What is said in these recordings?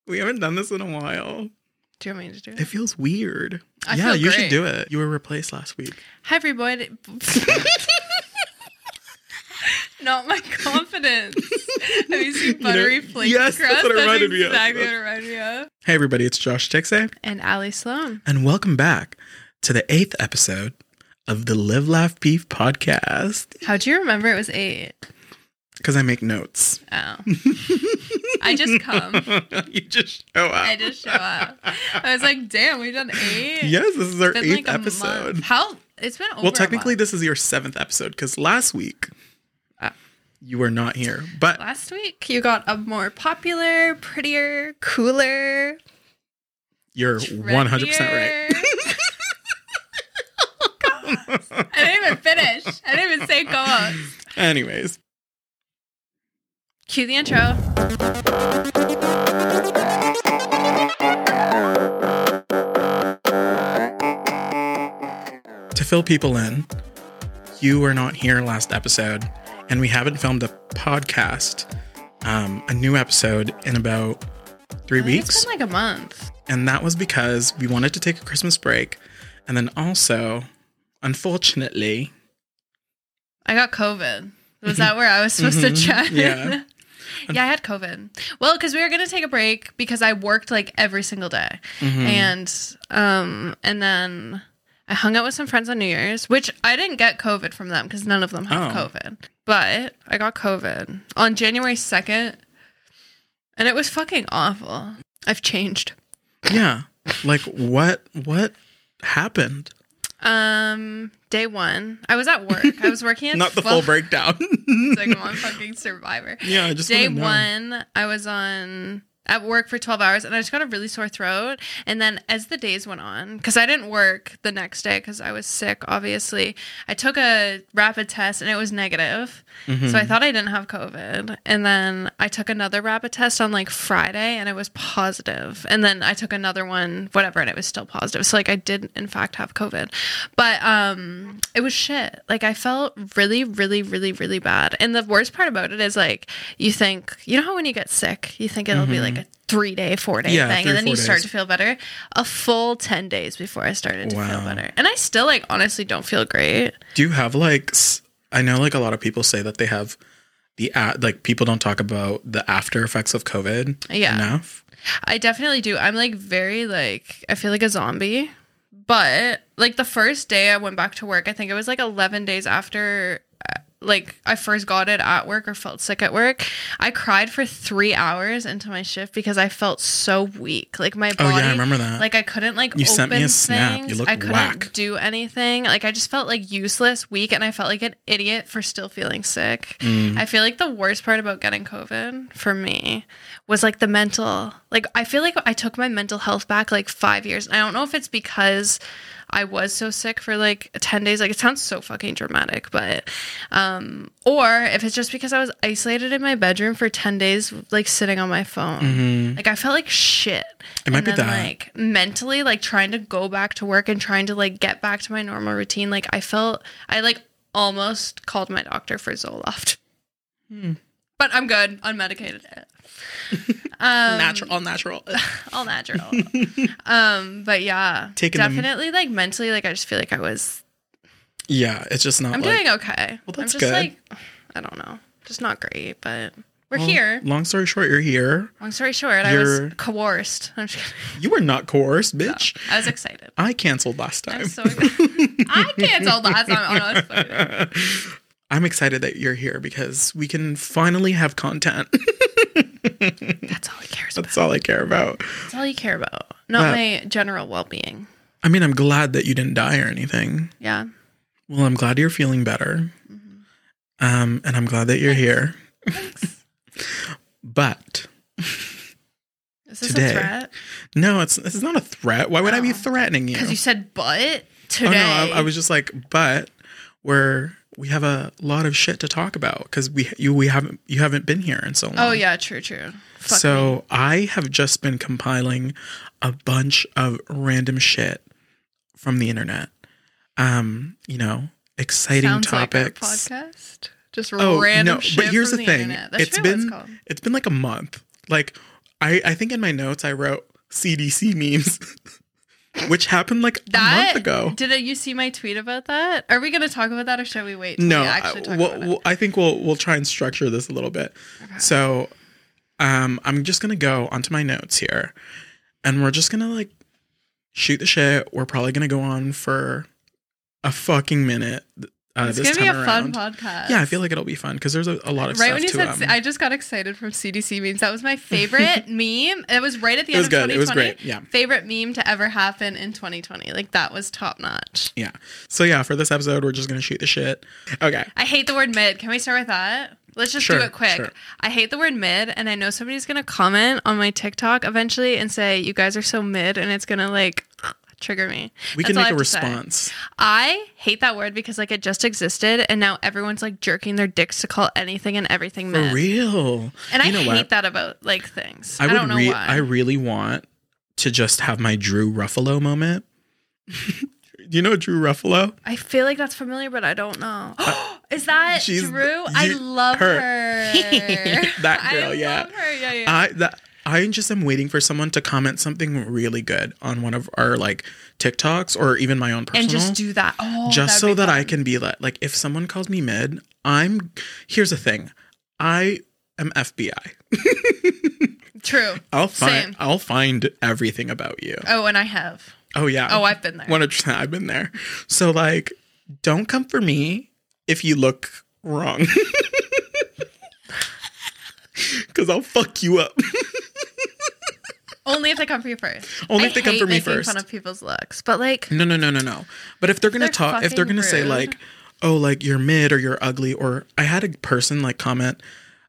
We haven't done this in a while. Do you want me to do it? It feels weird. I feel you should great. do it. You were replaced last week. Hi, everybody. Not my confidence. Have you seen buttery flake yes, crust? that's what it reminded me of. Exactly what it reminded me of. Hey, everybody. It's Josh Tixe. And Ali Sloan. And welcome back to the 8th episode of the Live, Laugh, Beef podcast. How'd you remember it was 8? Because I make notes. Oh. I just come. You just show up. I just show up. I was like, damn, we've done 8? Yes, this is our It's 8th been like a episode. month. How? It's been over Well, technically, a month. this is your 7th episode because last week you were not here. But Last week, you got a more popular, prettier, cooler, you're 100% right. I didn't even finish. I didn't even say go. Anyways. Cue the intro. To fill people in, you were not here last episode, and we haven't filmed a podcast, a new episode in about 3 weeks. It's been like a month. And that was because we wanted to take a Christmas break. And then also, unfortunately, I got COVID. Was that where I was supposed to check? Yeah. Yeah, I had COVID. Well, because we were going to take a break because I worked like every single day. Mm-hmm. And then I hung out with some friends on New Year's, which I didn't get COVID from them because none of them have COVID. But I got COVID on January 2nd. And it was fucking awful. I've changed. Yeah. Like, what happened? Day 1, I was at work. I was working at Not the full breakdown. It's like I'm a fucking survivor. Yeah, I just Day wanna know. 1, I was at work for 12 hours and I just got a really sore throat. And then as the days went on, because I didn't work the next day because I was sick, obviously, I took a rapid test and it was negative. So I thought I didn't have COVID. And then I took another rapid test on like Friday and it was positive. And then I took another one, whatever, and it was still positive. So like I did in fact have COVID. But it was shit. Like I felt really, really, really, really bad. And the worst part about it is like you think, you know how when you get sick, you think it'll be like a 3-day, 4-day thing, and then you start to feel better. A full 10 days before I started to feel better. And I still like honestly don't feel great. Do you have like, I know like a lot of people say that they have like people don't talk about the after effects of COVID enough. I definitely do. I'm like very like, I feel like a zombie. But like the first day I went back to work, I think it was like 11 days after like I first got it at work or felt sick at work. I cried for 3 hours into my shift because I felt so weak. Like my body. Oh yeah, I remember that. Like I couldn't like you open sent me a snap. things. You look I couldn't whack. do anything. Like I just felt like useless, weak, and I felt like an idiot for still feeling sick. I feel like the worst part about getting COVID for me was like the mental. Like I feel like I took my mental health back like 5 years. And I don't know if it's because I was so sick for like 10 days. Like it sounds so fucking dramatic, but or if it's just because I was isolated in my bedroom for 10 days, like sitting on my phone. Like I felt like shit. It might be that. Like mentally, like trying to go back to work and trying to like get back to my normal routine. Like I like almost called my doctor for Zoloft. But I'm good, unmedicated. All natural. All natural. But yeah, definitely like mentally, like I just feel like I was. Yeah, it's just not. I'm doing okay. Well, that's I'm just good. like, I don't know, just not great, but we're here. Long story short, you're here. Long story short, I was coerced. I'm just kidding. You were not coerced, bitch. No, I was excited. I canceled last time. I'm so excited. I canceled last time. Honestly. I'm excited that you're here because we can finally have content. That's all he cares about. That's all I care about. That's all you care about. Not my general well-being. I mean, I'm glad that you didn't die or anything. Yeah. Well, I'm glad you're feeling better. And I'm glad that you're here. Thanks. But Is this today, a threat? No, this is not a threat. Why would I be threatening you? Because you said but today. Oh no, I was just like, but we have a lot of shit to talk about because you haven't been here in so long. Oh yeah, true. Fuck me. I have just been compiling a bunch of random shit from the internet. Exciting Sounds topics. Like our podcast. Just random shit. But here's from the the thing. internet. That should be what it's called. It's been like a month. Like I think in my notes I wrote CDC memes, which happened like a month ago. Did you see my tweet about that? Are we going to talk about that, or shall we wait till No, we actually talk about it? I think we'll try and structure this a little bit. Okay. So, I'm just gonna go onto my notes here, and we're just gonna like shoot the shit. We're probably gonna go on for a fucking minute. It's gonna be a fun podcast. Yeah, I feel like it'll be fun because there's a lot of right stuff when you to said, I just got excited from CDC memes. That was my favorite meme. It was right at the end of 2020. It was great. Yeah, favorite meme to ever happen in 2020. Like that was top notch. Yeah. So yeah, for this episode, we're just gonna shoot the shit. Okay. I hate the word mid. Can we start with that? Let's just do it quick. Sure. I hate the word mid, and I know somebody's gonna comment on my TikTok eventually and say you guys are so mid, and it's gonna like trigger me. We can make a response. I hate that word because like it just existed, and now everyone's like jerking their dicks to call anything and everything mid. For real. And I hate that about like things. I don't know why. I really want to just have my Drew Ruffalo moment. Do you know Drew Ruffalo? I feel like that's familiar, but I don't know. Is that Drew? I love her. That girl, yeah. Love her. Yeah. I just am waiting for someone to comment something really good on one of our like TikToks or even my own personal. And just do that. Oh, just so that I can be like, if someone calls me mid, here's the thing. I am FBI. True. I'll find everything about you. Oh, and I have. Oh, yeah. Oh, I've been there. 100%. I've been there. So like, don't come for me if you look wrong. Because I'll fuck you up. Only if they come for you first. Only if they come for me first. I hate making fun of people's looks, but like... No. But if they're going to talk, if they're going to say like, oh, like you're mid or you're ugly, or I had a person like comment,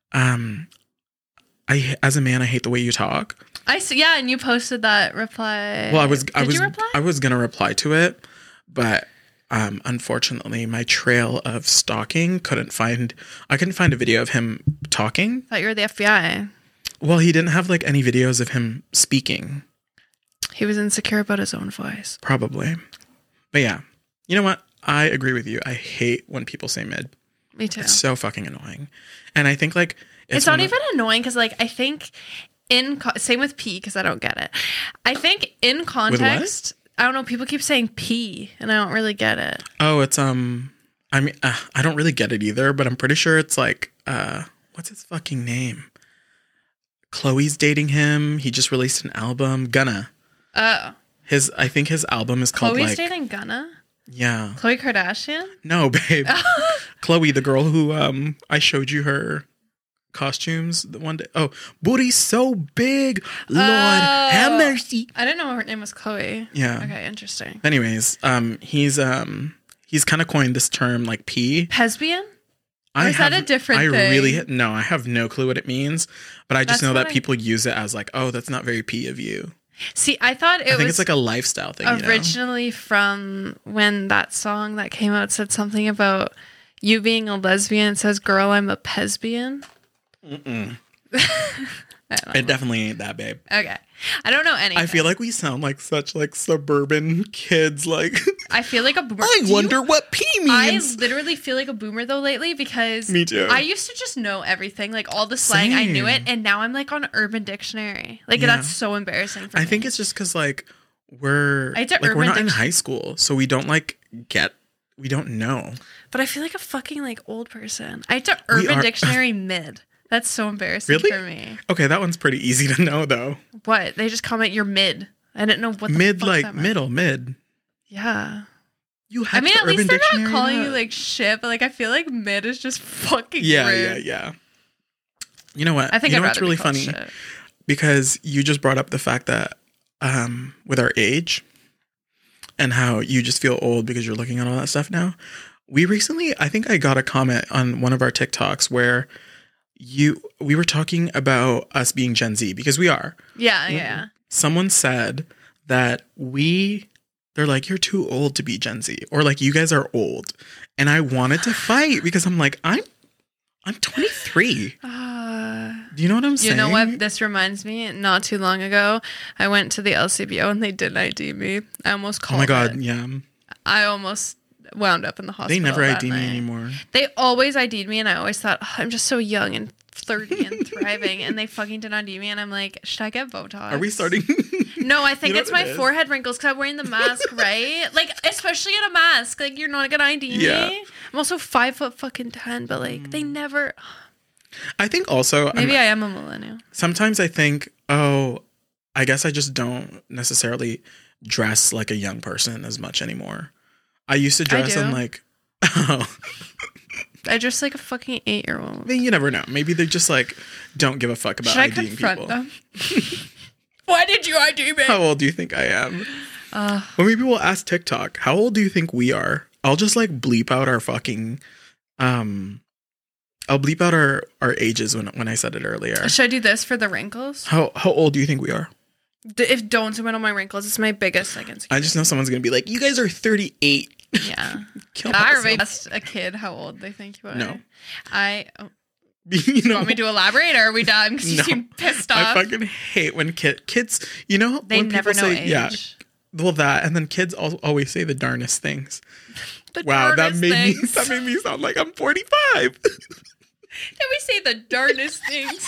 as a man, I hate the way you talk. I see, yeah, and you posted that reply. Well, Did you reply? I was going to reply to it, but unfortunately my trail of stalking I couldn't find a video of him talking. I thought you were the FBI. Well, he didn't have like any videos of him speaking. He was insecure about his own voice. Probably. But yeah, you know what? I agree with you. I hate when people say mid. Me too. It's so fucking annoying. And I think like... It's not even annoying because like I think same with P because I don't get it. I think in context... I don't know. People keep saying P, and I don't really get it. Oh, it's I mean, I don't really get it either, but I'm pretty sure it's like what's his fucking name? Chloe's dating him. He just released an album, Gunna. Oh. I think his album is called Chloe's dating Gunna? Yeah. Khloe Kardashian? No, babe. Chloe, the girl who I showed you her costumes the one day. Oh, booty so big, Lord have mercy. I didn't know her name was Chloe. Yeah. Okay, interesting. Anyways, he's kind of coined this term like P. Lesbian? Or is that a different thing? I have no clue what it means, but I just know that people use it as like, oh, that's not very P of you. See, I think it's like a lifestyle thing. Originally from when that song that came out said something about you being a lesbian. It says, girl, I'm a pesbian. Mm-mm. It definitely ain't that, babe. Okay. I don't know anything. I feel like we sound like such like suburban kids. Like I feel like a boomer. I wonder what P means. I literally feel like a boomer though lately because me too. I used to just know everything, like all the slang. I knew it, and now I'm like on Urban Dictionary. Like that's so embarrassing for me. I think it's just because like we're not in high school, so we don't we don't know. But I feel like a fucking like old person. I had to Urban Dictionary mid. That's so embarrassing for me. Okay, that one's pretty easy to know though. What? They just comment you're mid. I didn't know what the mid fuck like that meant. mid. Yeah. You have at least they're not calling you like shit, but like I feel like mid is just fucking rude. Yeah. You know what? I think it's really funny shit. Because you just brought up the fact that with our age and how you just feel old because you're looking at all that stuff now. We recently, I think I got a comment on one of our TikToks where we were talking about us being Gen Z because we are. Yeah. Someone said that they're like, you're too old to be Gen Z, or like you guys are old. And I wanted to fight because I'm like, I'm 23. Do you know what I'm saying? You know what? This reminds me, not too long ago, I went to the LCBO and they didn't ID me. I almost called Oh my God, yeah. I almost wound up in the hospital. They never ID me anymore. They always ID'd me, and I always thought, I'm just so young and 30 and thriving, and they fucking did ID me, and I'm like, should I get Botox? Are we starting? No, I think You know it's what my it is? forehead wrinkles because I'm wearing the mask, right? Like, especially in a mask, like you're not gonna ID Yeah. me. I'm also 5'10", but like they never. I think also Maybe I am a millennial. sometimes I think, oh, I guess I just don't necessarily dress like a young person as much anymore. I used to dress do. in like, oh, I dress like a fucking 8-year-old. I mean, you never know. Maybe they just like don't give a fuck about Should I IDing confront people. them? Why did you ID me? How old do you think I am? Well, maybe we'll ask TikTok. How old do you think we are? I'll just like bleep out our fucking, I'll bleep out our ages when I said it earlier. Should I do this for the wrinkles? How old do you think we are? If don't zoom in on my wrinkles, it's my biggest like insecurity. I just know someone's gonna be like, you guys are 38. Yeah. Kill I myself. already asked a kid how old they think you are. No. You want me to elaborate, or are we done? Because you No. seem pissed I off. fucking hate when kids, you know, They when never people know say, age. yeah, well that, and then kids always say the darnest things. The Wow, that darnest made things. me sound like I'm 45. Did we say the darnest things?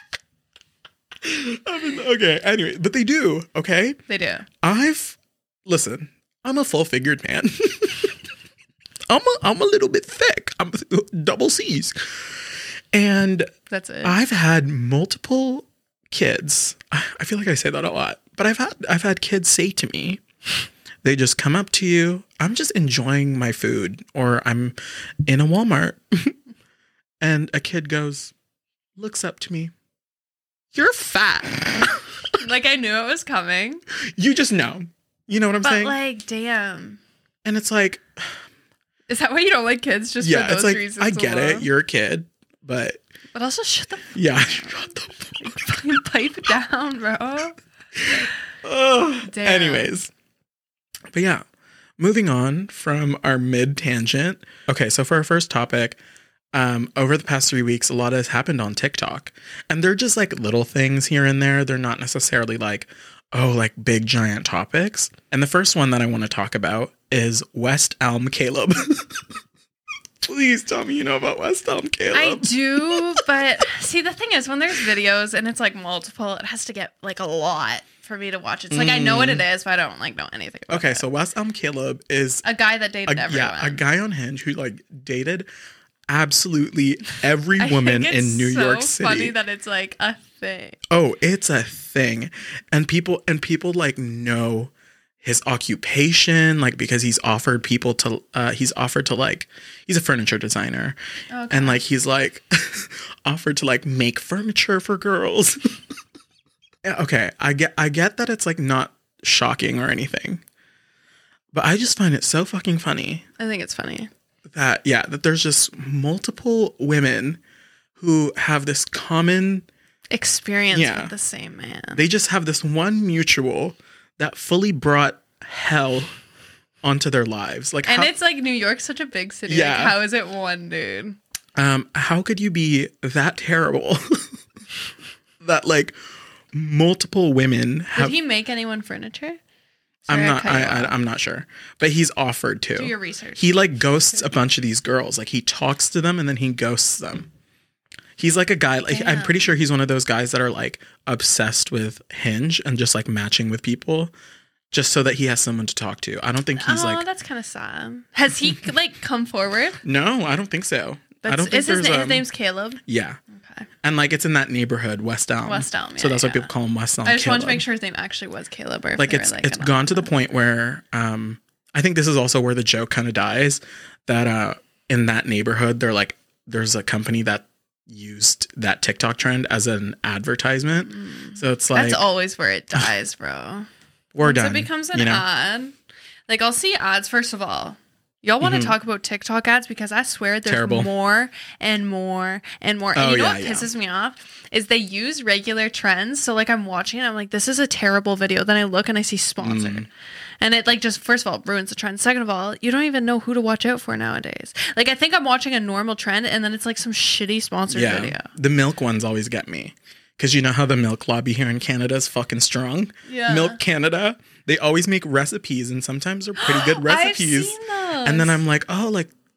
Okay, anyway, but they do, okay? They do. Listen, I'm a full-figured man. I'm a little bit thick. I'm double C's. And That's it. I've had multiple kids. I feel like I say that a lot, but I've had kids say to me, they just come up to you. I'm just enjoying my food, or I'm in a Walmart, and a kid looks up to me. You're fat. Like I knew it was coming. You just know. You know what I'm But saying? like, damn. And it's like, Is that why you don't like kids? Just yeah, for those it's like, reasons I get it. alone? You're a kid, but But also shut the yeah. Shut the fucking pipe down, bro. Oh, Damn. anyways. But yeah, moving on from our mid tangent. Okay, so for our first topic, over the past 3 weeks, a lot has happened on TikTok. And they're just like little things here and there. They're not necessarily like, oh, like big giant topics. And the first one that I want to talk about is West Elm Caleb. Please tell me you know about West Elm Caleb. I do, but see, the thing is, when there's videos and it's like multiple, it has to get like a lot for me to watch. It's like I know what it is, but I don't like know anything about Okay, it. so West Elm Caleb is A guy that dated everyone. a guy on Hinge who like dated absolutely every I woman think in it's New so York City. funny that it's like a thing. Oh, it's a thing. And people like know his occupation, like because he's offered to like, he's a furniture designer. Okay. And like he's like offered to like make furniture for girls. Yeah, okay, I get that it's like not shocking or anything. But I just find it so fucking funny I think it's funny. that there's just multiple women who have this common, Experience Yeah. with the same man. they just have this one mutual that fully brought hell onto their lives. Like, And how, it's like New York's such a big city. Yeah. Like, how is it one dude? how could you be that terrible that like multiple women have? Did he make anyone furniture? I'm Sorry, I not. cut you off. I'm not sure, but he's offered to. Do your research. He like ghosts a bunch of these girls. Like he talks to them and then he ghosts them. He's like a guy. Like I'm pretty sure he's one of those guys that are like obsessed with Hinge and just like matching with people, just so that he has someone to talk to. I don't think he's like. that's kind of sad. Has he like come forward? No, I don't think so. I That's, don't think is his, there's. his name's Caleb? Yeah, Okay. and like it's in that neighborhood, West Elm. West Elm, So yeah, that's why yeah. people call him West Elm. I just wanted to Caleb. make sure his name actually was Caleb. Or if Like they were, it's like, gone to the point where I think this is also where the joke kind of dies, that in that neighborhood there's a company that used that TikTok trend as an advertisement. So it's like That's always where it dies, bro. we're Once done. it becomes an you know? ad. Like, I'll see ads, first of all. Y'all want to talk about TikTok ads? Because I swear there's Terrible. more and more and more. And Oh, you know yeah, what yeah. pisses me off? Is they use regular trends. So, like, I'm watching it. I'm like, this is a terrible video. Then I look and I see sponsored. And it, like, just, first of all, ruins the trend. Second of all, you don't even know who to watch out for nowadays. Like, I think I'm watching a normal trend and then it's, like, some shitty sponsored video. The milk ones always get me. Because you know how the milk lobby here in Canada is fucking strong? Yeah. Milk Canada, they always make recipes and sometimes they're pretty good recipes. I've seen those. And then I'm like, oh, like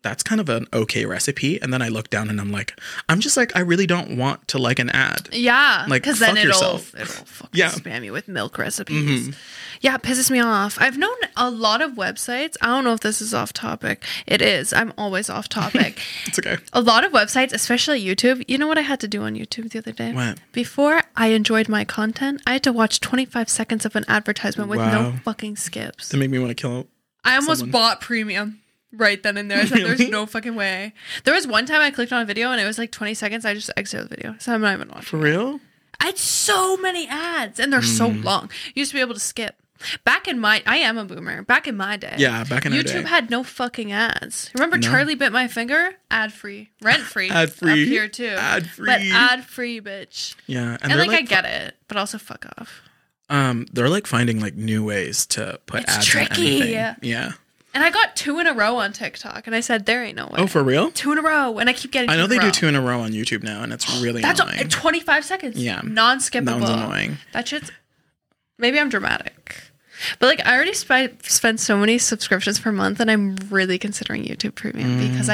that's kind of an okay recipe. And then I look down and I'm like, I'm just like, I really don't want to like an ad. Yeah. Like, because then fuck it'll yourself. fucking spam you with milk recipes. Yeah, it pisses me off. I've known a lot of websites. I don't know if this is off topic. It is. I'm always off topic. It's okay. A lot of websites, especially YouTube. You know what I had to do on YouTube the other day? What? Before I enjoyed my content, I had to watch 25 seconds of an advertisement with no fucking skips. To make me want to kill I almost bought premium right then and there. I said, Really? there's no fucking way. There was one time I clicked on a video and it was like 20 seconds. I just exited the video. So I'm not even watching. For real? I had so many ads and they're so long. You used to be able to skip. I am a boomer. Back in my day. Yeah, back in our day. YouTube had no fucking ads. Remember Charlie Bit My Finger? Ad free. Rent free. Ad free. Up here too. Ad free. But ad free, bitch. Yeah. And like I get it, but also fuck off. They're like finding like new ways to put It's ads tricky. in anything. Yeah. And I got 2 in a row on TikTok and I said, there ain't no way. Oh, for real? 2 in a row. And I keep getting I know they do row. 2 in a row on YouTube now, and it's really That's annoying. 25 seconds. Yeah. Non-skippable. That one's annoying. That shit's... Maybe I'm dramatic. But like I already spend so many subscriptions per month and I'm really considering YouTube Premium because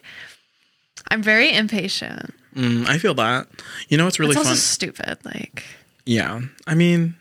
I'm very impatient. I feel that. You know what's really It's fun? also stupid. Like, yeah. I mean,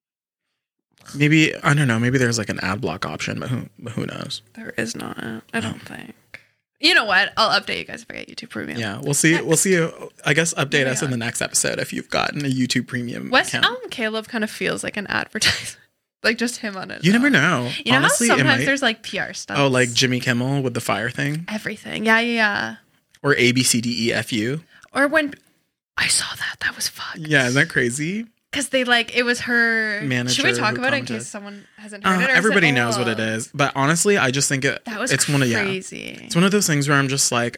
maybe, I don't know, maybe there's like an ad block option, but who knows? there is not. I don't think. You know what? I'll update you guys if I get YouTube Premium. Yeah, we'll see. We'll see. I guess update us in on. the next episode if you've gotten a YouTube Premium West account. Elm Caleb kind of feels like an advertisement. Like just him on it. You never know. You know Honestly, how it sometimes might. there's like PR stuff. Oh, like Jimmy Kimmel with the fire thing? everything. Yeah. Or ABCDEFU? Or when I saw that was fucked. Yeah, isn't that crazy? Because they like, it was her. Manager Should we talk who about it in commented. case someone hasn't heard it? Or is Everybody it knows what it is. But honestly, I just think That was it's crazy. It's one of those things where I'm just like,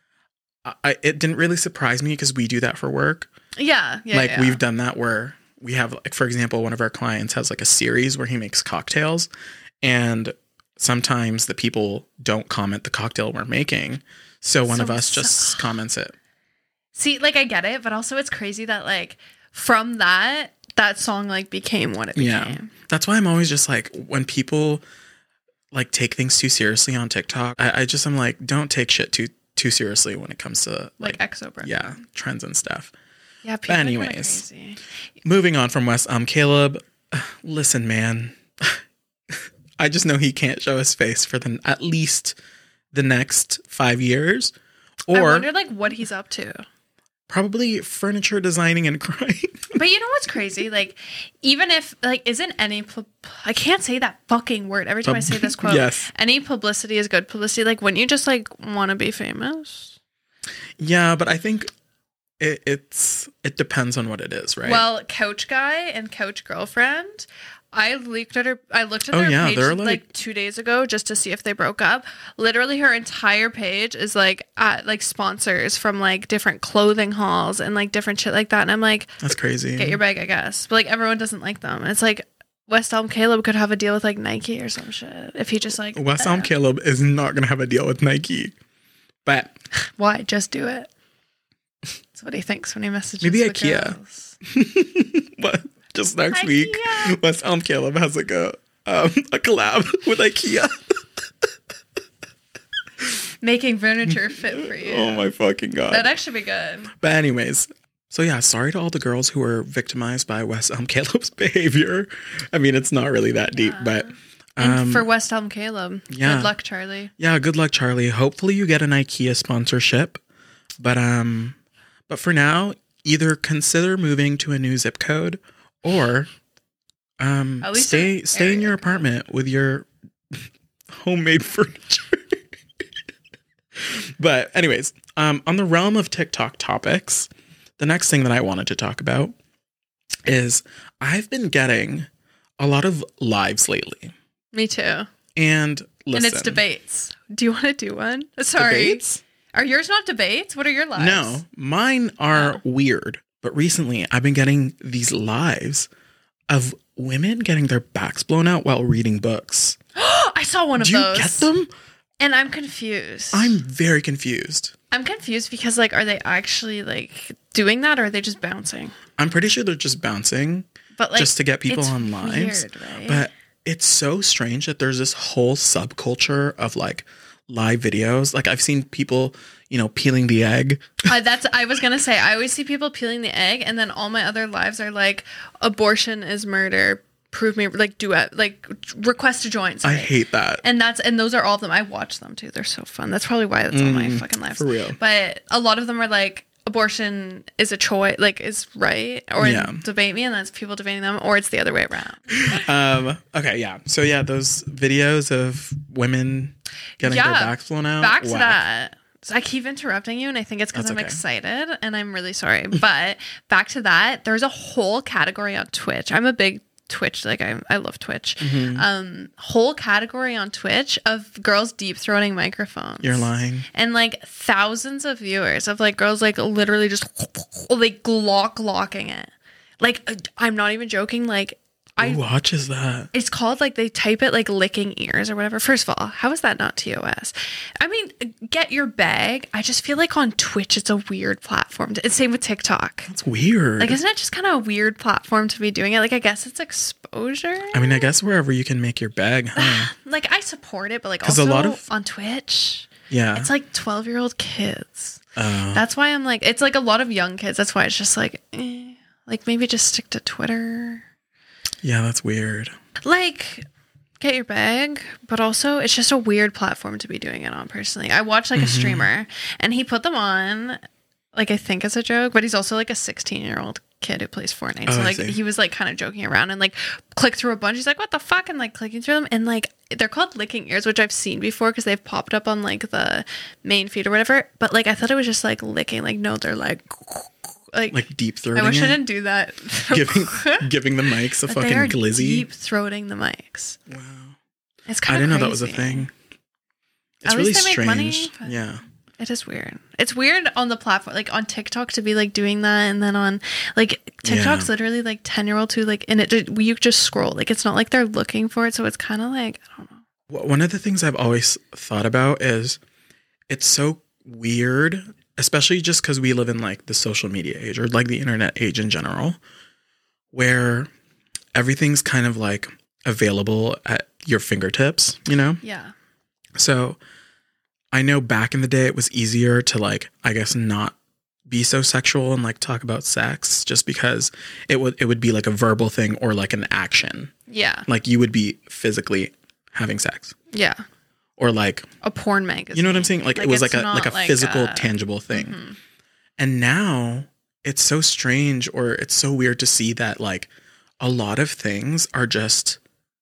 it didn't really surprise me because we do that for work. Yeah. Like we've done that where we have, like, for example, one of our clients has like a series where he makes cocktails, and sometimes the people don't comment the cocktail we're making. So one of us just comments it. See, like I get it, but also it's crazy that like from that song like became what it became. Yeah. That's why I'm always just like, when people like take things too seriously on TikTok, I'm like, don't take shit too seriously when it comes to Like EXO brand. yeah, trends and stuff. Yeah. People But are kinda anyways, crazy. moving on from West, Caleb, listen, man, I just know he can't show his face for at least the next 5 years, I or wonder like what he's up to. probably furniture designing and crying. But you know what's crazy? Like, even if, like, isn't any, I can't say that fucking word every time I say this quote. Yes. Any publicity is good publicity. Like, wouldn't you just, like, want to be famous? Yeah, but I think it depends on what it is, right? Well, Couch Guy and Couch Girlfriend, I looked at their page they're like 2 days ago just to see if they broke up. Literally, her entire page is like sponsors from like different clothing hauls and like different shit like that. And I'm like, that's crazy. get your bag, I guess. But like everyone doesn't like them. And it's like West Elm Caleb could have a deal with like Nike or some shit if he just like West Elm Caleb is not going to have a deal with Nike, but why just do it? That's what he thinks when he messages. Maybe the IKEA. girls. but just next IKEA. week, West Elm Caleb has like a collab with IKEA. Making furniture fit for you. Oh my fucking god! That'd actually be good. But anyways, so yeah, sorry to all the girls who were victimized by West Elm Caleb's behavior. I mean, it's not really that deep, but And for West Elm Caleb, yeah. good luck, Charlie. Yeah, good luck, Charlie. Hopefully you get an IKEA sponsorship. But for now, either consider moving to a new zip code or At least stay an in your area apartment with your homemade furniture. But anyways, on the realm of TikTok topics, the next thing that I wanted to talk about is I've been getting a lot of lives lately. Me too. And listen. And it's debates. Do you want to do one? Sorry. Debates? Are yours not debates? What are your lives? No, mine are weird. But recently, I've been getting these lives of women getting their backs blown out while reading books. I saw one of Do you those. get them? And I'm confused. I'm very confused. I'm confused because, like, are they actually, like, doing that or are they just bouncing? I'm pretty sure they're just bouncing But like, just to get people it's on lives. weird, right? But it's so strange that there's this whole subculture of, like, live videos. Like I've seen people, peeling the egg. I was gonna say, I always see people peeling the egg, and then all my other lives are like, abortion is murder. Prove me, like, duet, like, request to join. Sorry. I hate that. And those are all of them. I watch them too. They're so fun. That's probably why that's on my fucking lives. For real. But a lot of them are like, abortion is a choice, like, is right, or debate me, and that's people debating them, or it's the other way around. Okay, yeah. So yeah, those videos of women getting their backs blown out. Back to that. So I keep interrupting you, and I think it's because I'm excited, and I'm really sorry. But back to that, there's a whole category on Twitch. I'm a big Twitch, like I love Twitch. Whole category on Twitch of girls deep throating microphones. You're lying. And like thousands of viewers of like girls like literally just like locking it. Like I'm not even joking. Like who watches that? It's called like they type it like licking ears or whatever. First of all, how is that not TOS? I mean, get your bag. I just feel like on Twitch it's a weird platform. It's same with TikTok. That's weird. Like, isn't it just kind of a weird platform to be doing it? Like, I guess it's exposure. I mean, I guess wherever you can make your bag, huh? Like, I support it, but like also on Twitch, it's like 12-year-old kids. That's why I'm like, it's like a lot of young kids. That's why it's just like, like maybe just stick to Twitter. Yeah, that's weird. Like, get your bag, but also it's just a weird platform to be doing it on personally. I watched like a streamer and he put them on, like I think as a joke, but he's also like a 16-year-old kid who plays Fortnite. So like he was like kind of joking around and like clicked through a bunch. He's like, what the fuck? And like clicking through them. And like they're called licking ears, which I've seen before because they've popped up on like the main feed or whatever. But like I thought it was just like licking. Like no, they're like deep throating. I wish I didn't do that. giving the mics a fucking glizzy. Deep throating the mics. Wow. It's kind of I didn't know that was a thing. It's At really least they strange. Make money, yeah. It is weird. It's weird on the platform, like on TikTok to be like doing that, and then on like TikTok's literally like 10-year-olds who like, and you just scroll. Like it's not like they're looking for it, so it's kind of like I don't know. One of the things I've always thought about is it's so weird, especially just because we live in like the social media age or like the internet age in general, where everything's kind of like available at your fingertips, Yeah. So I know back in the day it was easier to like, I guess, not be so sexual and like talk about sex just because it would be like a verbal thing or like an action. Yeah. Like you would be physically having sex. Yeah. Or like a porn magazine. You know what I'm saying? Like it was like a physical, tangible thing. Mm-hmm. And now it's so strange or it's so weird to see that like a lot of things are just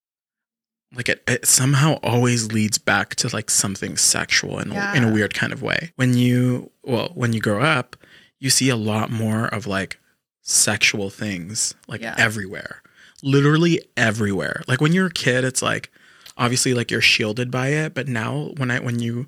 like it somehow always leads back to like something sexual in a weird kind of way. When you grow up, you see a lot more of like sexual things like everywhere. Literally everywhere. Like when you're a kid, it's like obviously like you're shielded by it, but now when you're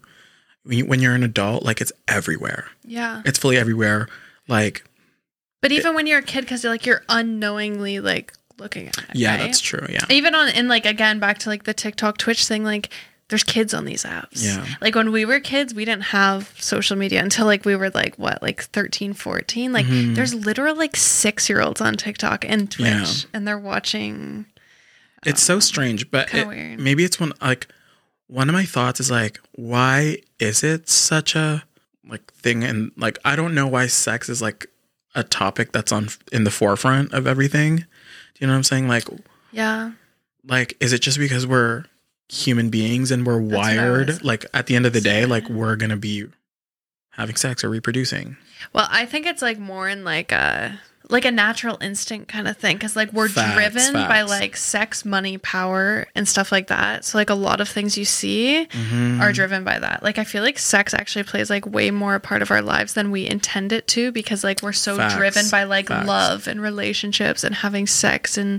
an adult, like it's everywhere. Yeah. It's fully everywhere. Like but even when you're a kid, because you're unknowingly like looking at it. Yeah, right? that's true. Yeah. Even in like again back to like the TikTok Twitch thing, like there's kids on these apps. Yeah. Like when we were kids, we didn't have social media until like we were like what, like 13, 14. Like there's literally like 6-year-olds on TikTok and Twitch and they're watching. It's so strange, but maybe it's one of my thoughts is like, why is it such a like thing? And like, I don't know why sex is like a topic that's in the forefront of everything. Do you know what I'm saying? Like, yeah. Like, is it just because we're human beings and we're wired? Like at the end of the day, like we're going to be having sex or reproducing. Well, I think it's like more in like a natural instinct kind of thing. Cause like we're driven by like sex, money, power and stuff like that. So like a lot of things you see are driven by that. Like I feel like sex actually plays like way more a part of our lives than we intend it to, because like we're so driven by like love and relationships and having sex and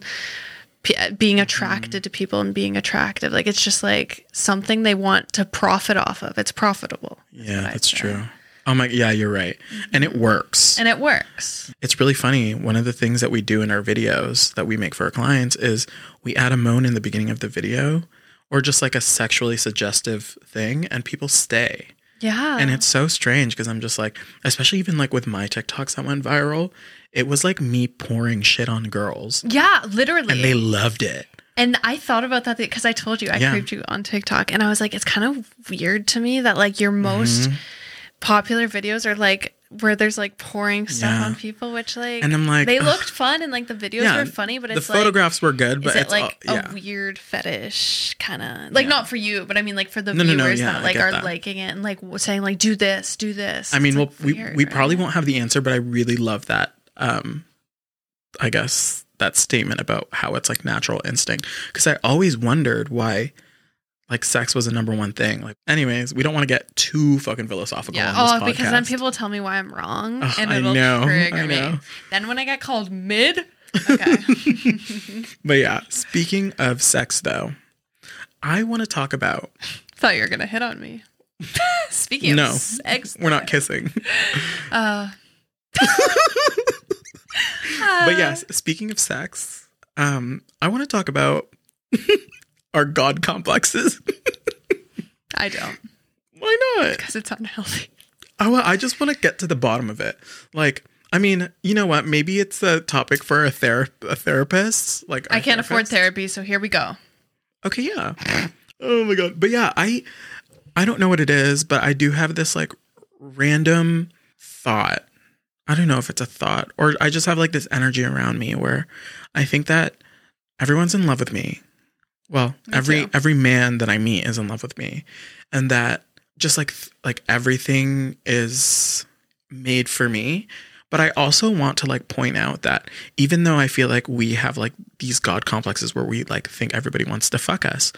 being attracted to people and being attractive. Like it's just like something they want to profit off of. It's profitable. Yeah, that's true. Oh my, yeah, you're right. And it works. It's really funny. One of the things that we do in our videos that we make for our clients is we add a moan in the beginning of the video or just like a sexually suggestive thing and people stay. Yeah. And it's so strange because I'm just like, especially even like with my TikToks that went viral, it was like me pouring shit on girls. Yeah, literally. And they loved it. And I thought about that because I told you I creeped you on TikTok, and I was like, it's kind of weird to me that like your most popular videos are like where there's like pouring stuff on people, which like, and I'm like, they looked fun and like the videos were funny, but it's the photographs were good, but is it's it like a weird fetish kind of like not for you, but I mean like for the viewers that like are liking it and like saying like do this. I mean, well, we probably won't have the answer, but I really love that. I guess that statement about how it's like natural instinct, because I always wondered why like sex was the number one thing. Like, anyways, we don't want to get too fucking philosophical on this podcast. Because then people tell me why I'm wrong, and it'll trigger me. Then when I get called mid, okay. But yeah, speaking of sex though, I want to talk about. Thought you were gonna hit on me. Speaking of sex, we're not kissing. But yes, speaking of sex, I want to talk about our God complexes. I don't. Why not? Because it's unhealthy. I just want to get to the bottom of it. Like, I mean, you know what? Maybe it's a topic for a therapist. Like, I can't afford therapy, so here we go. Okay, yeah. Oh my God. But yeah, I don't know what it is, but I do have this like random thought. I don't know if it's a thought, or I just have like this energy around me where I think that everyone's in love with me. Well, every man that I meet is in love with me, and that just like everything is made for me. But I also want to like point out that even though I feel like we have like these God complexes where we like think everybody wants to fuck us,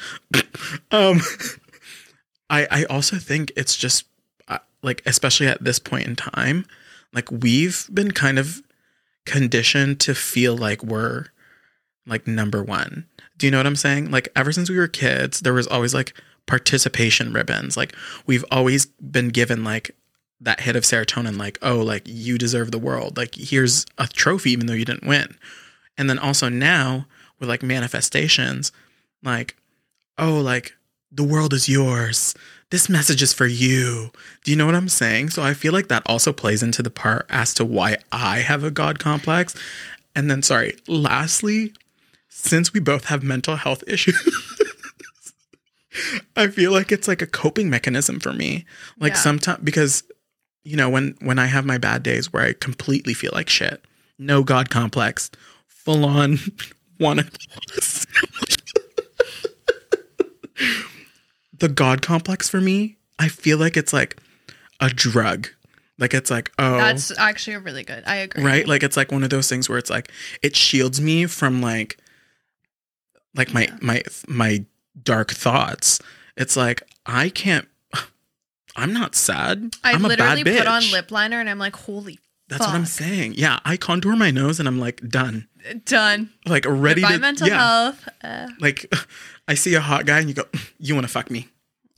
I also think it's just like, especially at this point in time, like we've been kind of conditioned to feel like we're like number one. Do you know what I'm saying? Like ever since we were kids, there was always like participation ribbons. Like we've always been given like that hit of serotonin, like, oh, like you deserve the world. Like here's a trophy, even though you didn't win. And then also now with like manifestations, like, oh, like the world is yours. This message is for you. Do you know what I'm saying? So I feel like that also plays into the part as to why I have a God complex. And then, lastly, since we both have mental health issues, I feel like it's like a coping mechanism for me. Like sometimes, because, you know, when I have my bad days where I completely feel like shit, no God complex, full on wanna. The God complex for me, I feel like it's like a drug. Like it's like, oh, that's actually a really good. I agree. Right? Like it's like one of those things where it's like it shields me from like my dark thoughts. It's like I'm not sad. I'm a bad bitch. I literally put on lip liner and I'm like, holy That's what I'm saying. Yeah, I contour my nose and I'm like, done. Like ready to mental health. Like I see a hot guy and you go, you want to fuck me.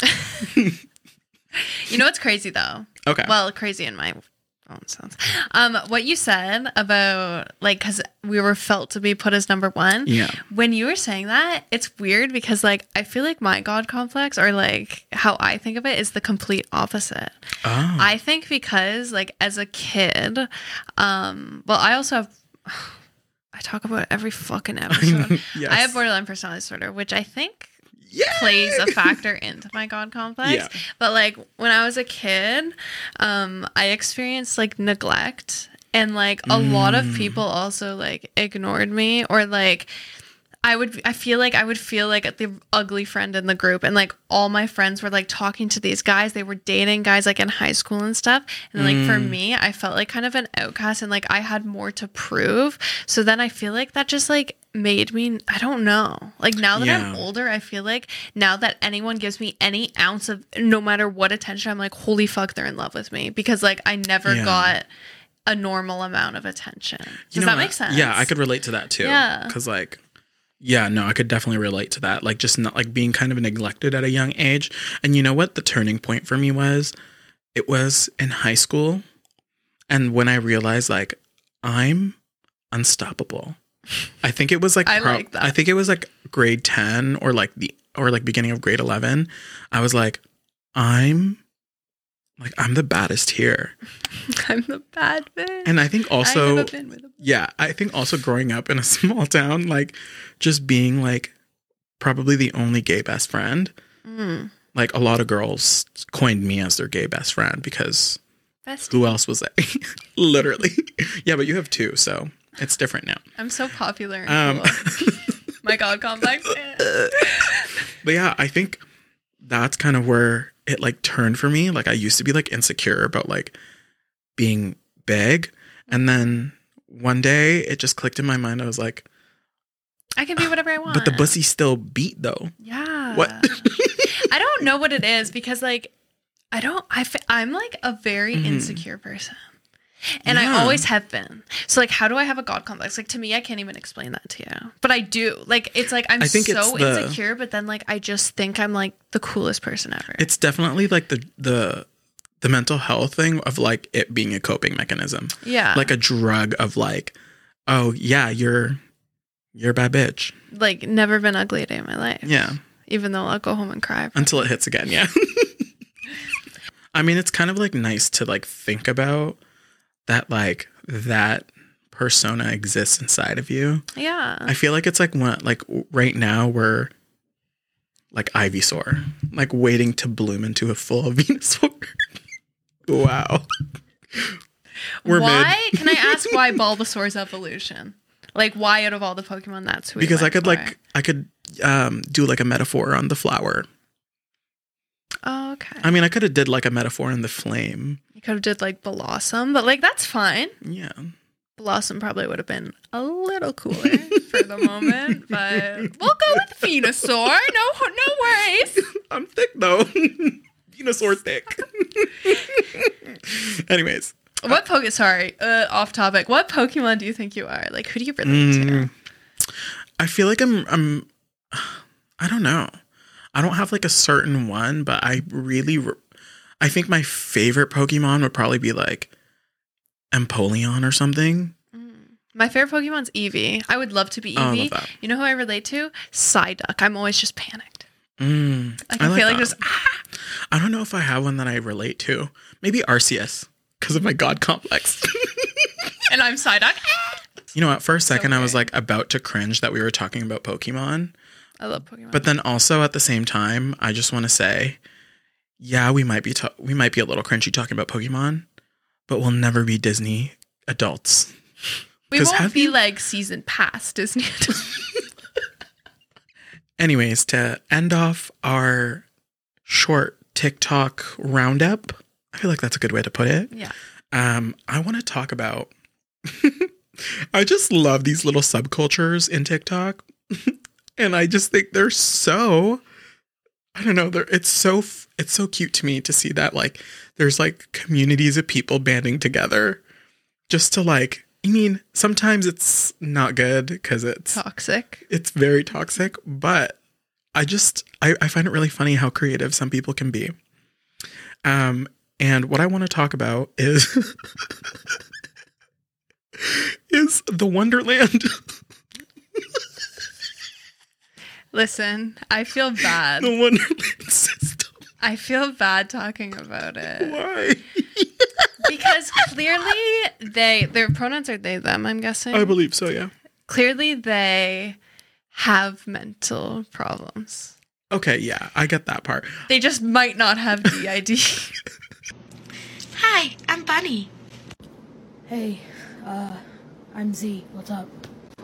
You know what's crazy though? Okay. Well, crazy in my own sense. What you said about like, because we were felt to be put as number one. Yeah. When you were saying that, it's weird because like I feel like my God complex, or like how I think of it, is the complete opposite. Oh. I think because like as a kid, well, I also have. I talk about it every fucking episode. Yes. I have borderline personality disorder, which I think plays a factor into my God complex. Yeah. But like when I was a kid, I experienced like neglect, and like a lot of people also like ignored me, or like I feel like the ugly friend in the group, and like all my friends were like talking to these guys. They were dating guys like in high school and stuff. And like for me, I felt like kind of an outcast, and like I had more to prove. So then I feel like that just like made me, I don't know. Like now that I'm older, I feel like now that anyone gives me any ounce of no matter what attention, I'm like, holy fuck, they're in love with me, because like I never got a normal amount of attention. Does that make sense? Yeah, I could relate to that too. Yeah. Because like, yeah, no, I could definitely relate to that. Like just not like being kind of neglected at a young age. And you know what the turning point for me was? It was in high school. And when I realized like I'm unstoppable. I think it was like I think it was like grade 10 or like beginning of grade 11. I was like I'm the baddest here. I'm the bad bitch. And I think also I think also growing up in a small town, like just being like probably the only gay best friend. Like a lot of girls coined me as their gay best friend because Bestie. who else was there? Literally. Yeah, but you have two, so it's different now. I'm so popular and cool. My God complex. But yeah, I think that's kind of where it like turned for me. Like I used to be like insecure about like being big. And then one day it just clicked in my mind. I was like, I can be whatever I want. but the pussy still beat though. Yeah. What? I don't know what it is because like I'm like a very insecure person. And Yeah. I always have been. So like how do I have a God complex? Like to me, I can't even explain that to you. But I do. Like it's like I'm I think so it's the- insecure, but then like I just think I'm like the coolest person ever. It's definitely like the mental health thing of like it being a coping mechanism. Yeah. Like a drug of like, oh yeah, you're a bad bitch. Like never been ugly a day in my life. Yeah. Even though I'll go home and cry. Until it hits again, yeah. I mean, it's kind of like nice to like think about that like that persona exists inside of you. Yeah. I feel like it's like right now we're like Ivysaur, like waiting to bloom into a full Venusaur. Wow. Why? Can I ask why Bulbasaur's evolution? Like why out of all the Pokemon that's who we Because went for? I could do like a metaphor on the flower. Oh, okay. I mean, I could have did like a metaphor on the flame. You could have did like Blossom, but like that's fine. Yeah. Blossom probably would have been a little cooler for the moment, but we'll go with Venusaur. No worries. I'm thick though. Venusaur thick. Anyways. Sorry, off topic. What Pokemon do you think you are? Like, who do you relate to? I feel like I'm I don't know. I don't have like a certain one, but I think my favorite Pokemon would probably be like Empoleon or something. My favorite Pokemon's Eevee. I would love to be Oh, I love Eevee. that. You know who I relate to? Psyduck. I'm always just panicked. I I feel like that. just I don't know if I have one that I relate to. Maybe Arceus because of my God complex. and I'm Psyduck. You know what? For a second, I was weird. like about to cringe that we were talking about Pokemon. I love Pokemon. But then also at the same time, I just want to say, yeah, we might be a little cringy talking about Pokemon, but we'll never be Disney adults. we 'cause won't have be you- like season pass Disney. Anyways, to end off our short TikTok roundup, I feel like that's a good way to put it. Yeah. I want to talk about. I just love these little subcultures in TikTok, and I just think they're so. I don't know. It's so cute to me to see that like there's like communities of people banding together, just to like. I mean, sometimes it's not good because Toxic. it's very toxic, but I find it really funny how creative some people can be. And what I want to talk about is is the Wonderland. Listen, I feel bad. The Wonderland system. I feel bad talking about it. Why? Because clearly their pronouns are they, them, I'm guessing. I believe so, yeah. Clearly they have mental problems. Okay, yeah, I get that part. They just might not have DID. Hi, I'm Bunny. Hey, I'm Z. What's up?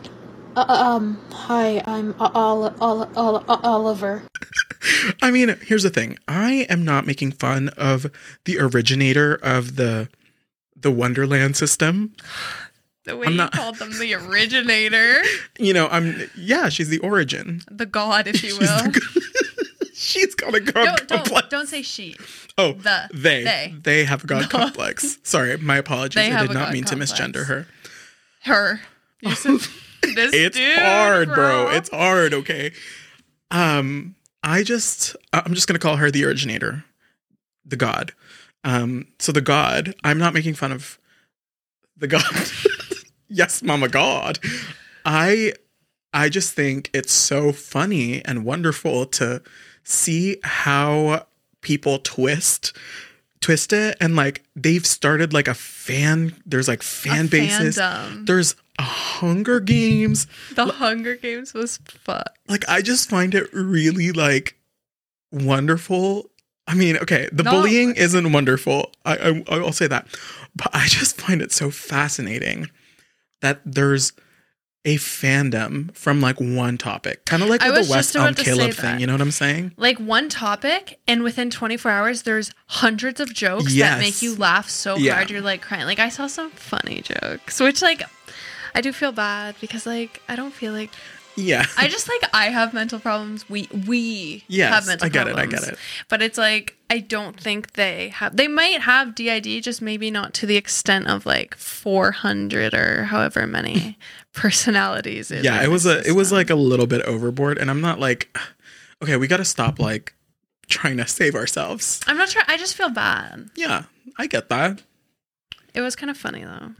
Hi, I'm Oliver. I mean, here's the thing. I am not making fun of the originator of the Wonderland system. The way I'm you not- called them the originator. You know, she's the origin. The god, if you will. She's got a God complex. Don't say she. Oh, They. they have a God complex. Sorry, my apologies. They I have did a not God mean complex. to misgender her. Her. You said this It's dude, hard, bro. It's hard, okay? I'm just gonna call her the originator, the God. So the God, I'm not making fun of the God. Yes, Mama God. I just think it's so funny and wonderful to see how people twist Twist it, and like they've started like there's like fan bases. Fandom. There's a Hunger Games. The Hunger Games was fuck. Like, I just find it really like wonderful. I mean, okay, the No. bullying isn't wonderful. I'll say that. But I just find it so fascinating that there's a fandom from like one topic. Kind of like I with was the West just about Elm to Caleb say thing. that. You know what I'm saying? Like one topic, and within 24 hours, there's hundreds of jokes Yes. that make you laugh so Yeah. hard you're like crying. Like I saw some funny jokes, which like I do feel bad because like I don't feel like Yeah. I just like I have mental problems. We Yes, have mental I get it, problems. I get it. But it's like I don't think they have. They might have DID, just maybe not to the extent of like 400 or however many personalities. Yeah, it was like a little bit overboard, and I'm not like, okay, we got to stop like trying to save ourselves. I'm not sure. I just feel bad. Yeah, I get that. It was kind of funny though.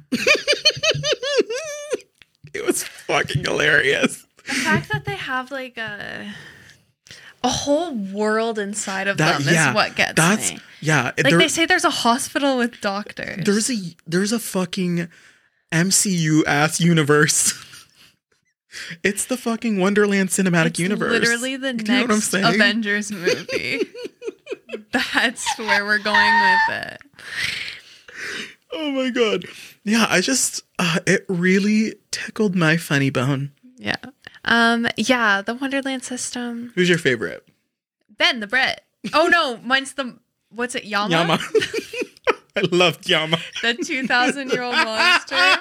It was fucking hilarious. The fact that they have like a whole world inside of That them yeah, is what gets that's me. yeah. Like they say there's a hospital with doctors. There's a fucking MCU ass universe. It's the fucking Wonderland Cinematic It's Universe. literally the Do you know what I'm next saying? Avengers movie. That's where we're going with it. Oh my god. Yeah, I just it really tickled my funny bone. Yeah. Yeah, the Wonderland system. Who's your favorite? Ben the Brit. Oh no, mine's what's it, Yama? Yama. I loved Yama. The 2,000-year-old monster.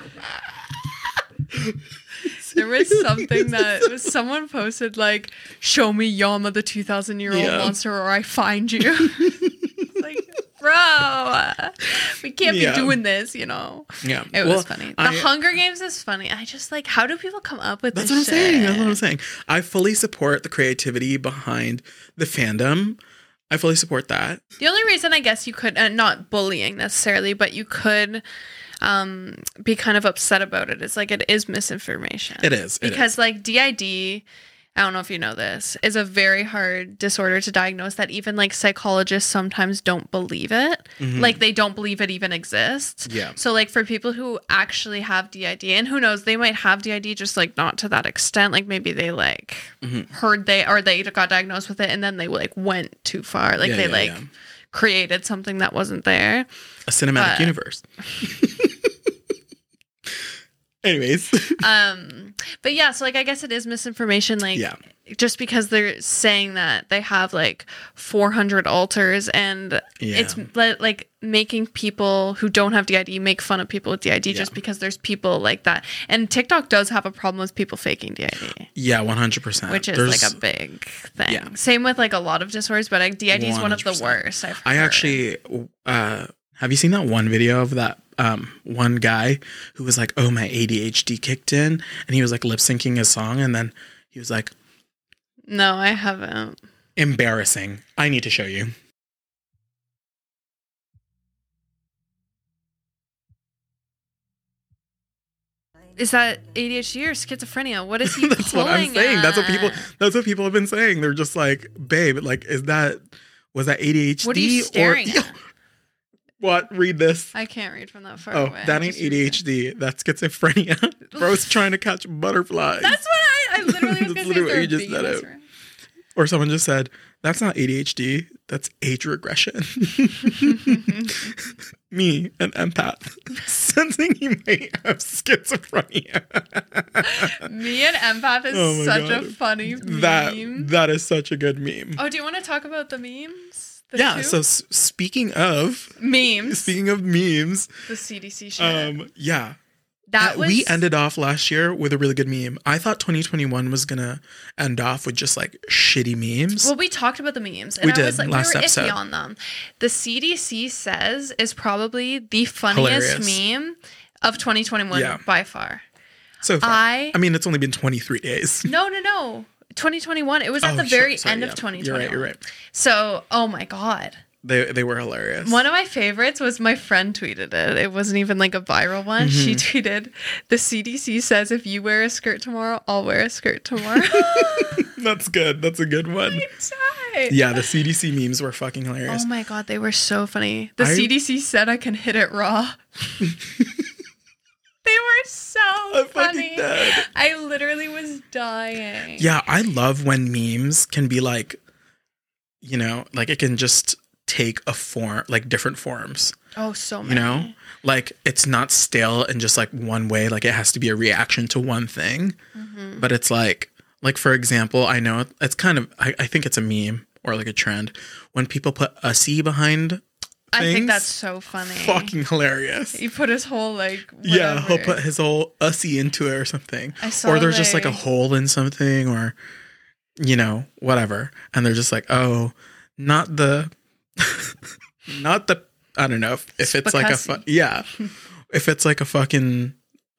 There was something that someone posted like, "Show me Yama, the 2,000-year-old Yeah. monster, or I find you." It's like, bro, we can't Yeah. be doing this, you know. Yeah. It Well, was funny. The I- Hunger Games is funny. I just like, how do people come up with That's this what I'm saying. shit? That's what I'm saying. I fully support the creativity behind the fandom. I fully support that. The only reason I guess you could, not bullying necessarily, but you could be kind of upset about it is like it is misinformation. It is. It Because is. like DID, I don't know if you know this, is a very hard disorder to diagnose that even like psychologists sometimes don't believe it. Like they don't believe it even exists. Yeah. So like for people who actually have DID, and who knows, they might have DID just like not to that extent. Like maybe they like heard they got diagnosed with it and then they like went too far. Like Yeah, they yeah, like yeah. created something that wasn't there. A cinematic universe. Anyways. But yeah, so like I guess it is misinformation, like Yeah. just because they're saying that they have like 400 alters and Yeah. it's like making people who don't have DID make fun of people with DID just because there's people like that. And TikTok does have a problem with people faking DID, Yeah, 100%. which is like a big thing. Yeah. Same with like a lot of disorders, but like DID is one of the 100%. worst. I've I heard. actually have you seen that one video of that one guy who was like, "Oh, my ADHD kicked in," and he was like lip syncing his song, and then he was like, No, I haven't. "Embarrassing. I need to show you." Is that ADHD or schizophrenia? What is he That's what I'm pulling saying. That's what at? people have been saying. They're just like, "Babe, like, was that ADHD?" What are you staring at? What? Read this. I can't read from that far Oh, away. that ain't Just read it. ADHD. That's schizophrenia. Bro's trying to catch butterflies. That's what I literally was That's going to say. literally what Is you just there a said bee it. in Or someone just said, "That's not ADHD. That's age regression." Me, an empath, sensing he may have schizophrenia. this room? Me and Empath is Oh my such God. a funny meme. That is such a good meme. Oh, do you want to talk about the memes? The Yeah. two? So speaking of memes. memes, The CDC shit. yeah. that was We ended off last year with a really good meme. I thought 2021 was gonna end off with just like shitty memes. Well, we talked about the memes, and We I did was like, last we were episode. iffy on them. The CDC says is probably the funniest Hilarious. meme of 2021 Yeah. by far. So far. I mean, it's only been 23 days. no. 2021. It was at Oh, the very sorry, end yeah. of 2021. You're right. So, oh my god. They were hilarious. One of my favorites was my friend tweeted it. It wasn't even like a viral one. She Mm-hmm. tweeted, "The CDC says if you wear a skirt tomorrow, I'll wear a skirt tomorrow." That's good. That's a good one. why. Yeah, the CDC memes were fucking hilarious. Oh my God, they were so funny. The I- CDC said I can hit it raw. They were so I'm funny. fucking dead. I literally was dying. Yeah, I love when memes can be like, you know, like it can just take a form, like different forms, Oh, so many. you know? Like it's not stale in just like one way, like it has to be a reaction to one thing. Mm-hmm. But it's like for example, I know it's kind of, I think it's a meme or like a trend when people put "ussy" behind I think things. that's so funny. Fucking hilarious. He put his whole like Yeah, he'll whatever. put his whole "ussy" into it or something. I saw, Or there's just like a like- hole in something or, you know, whatever. And they're just like, oh, not the, I don't know if it's like a, Spacassi. yeah. If it's like a fucking,